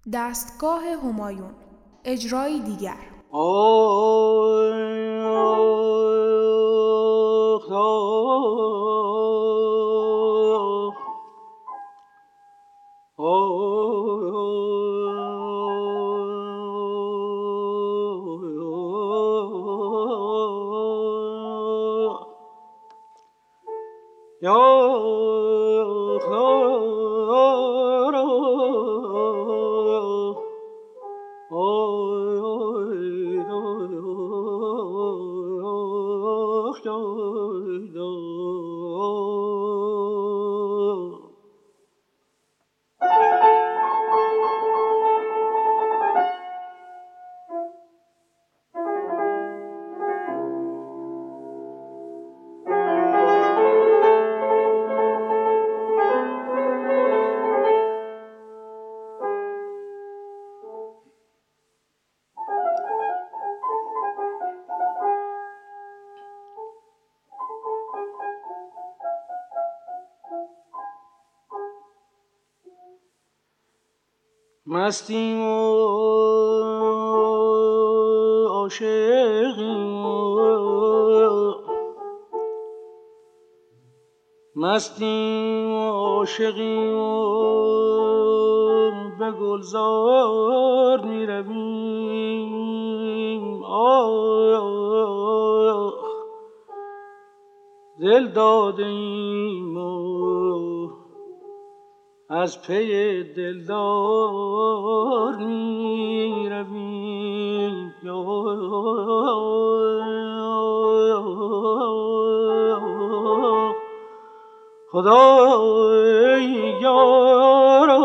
دستگاه همایون، اجرایی دیگر. مستیم و عاشقیم مستیم و عاشقیم و به گلزار می رویم. آه دل داده ایم و از پی دلدار می رویم. خدای یارا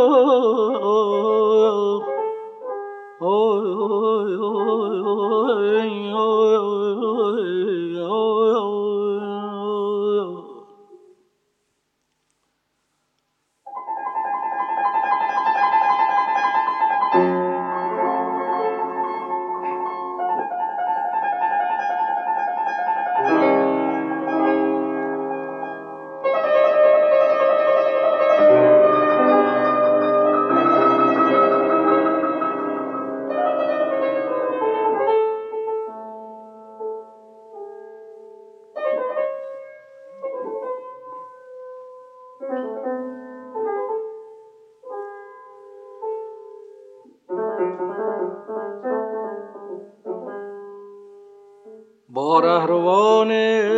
با رهروان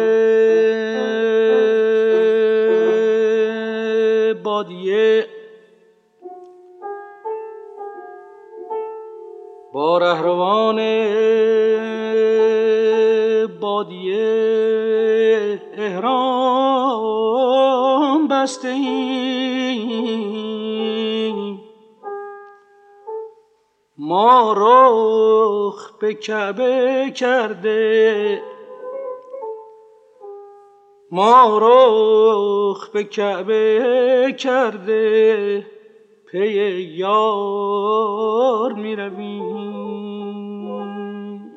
بادیه با رهروان بادیه احرام بسته ایم. ما رخ به کعبه کرده ما رخ به کعبه کرده پی یار می رویم.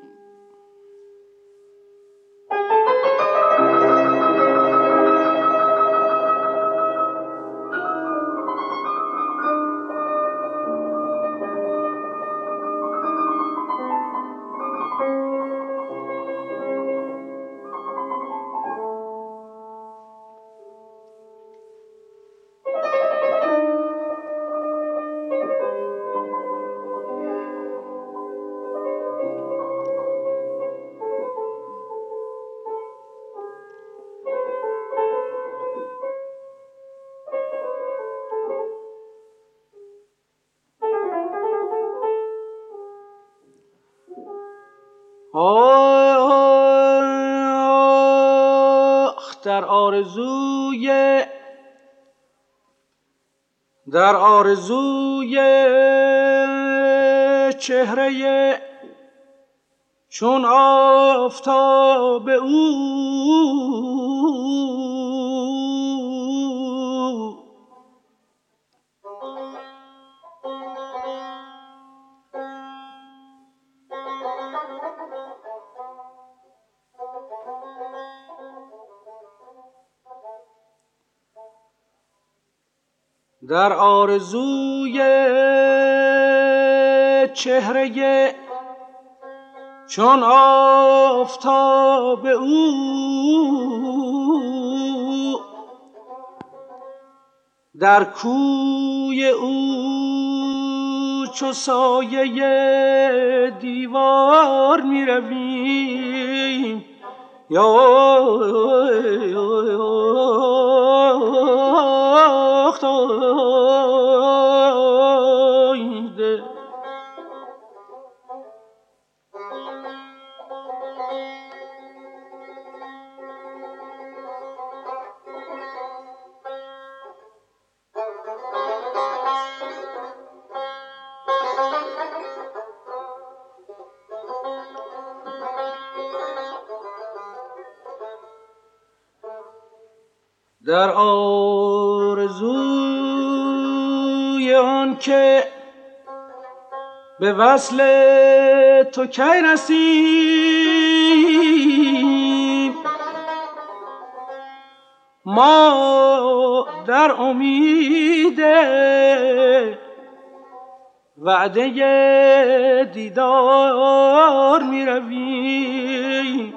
آخ در آرزوی چهره چون آفتاب او در آرزوی چهره چون آفتاب او در کوی او چو سایه دیوار می رویم در آرزوی آن که به وصل تو کی رسیم ما در امید وعده دیدار می رویم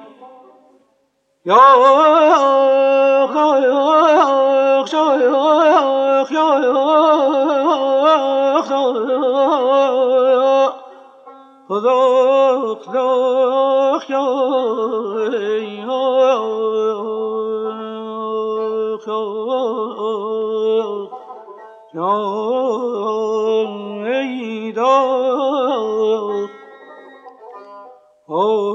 Oh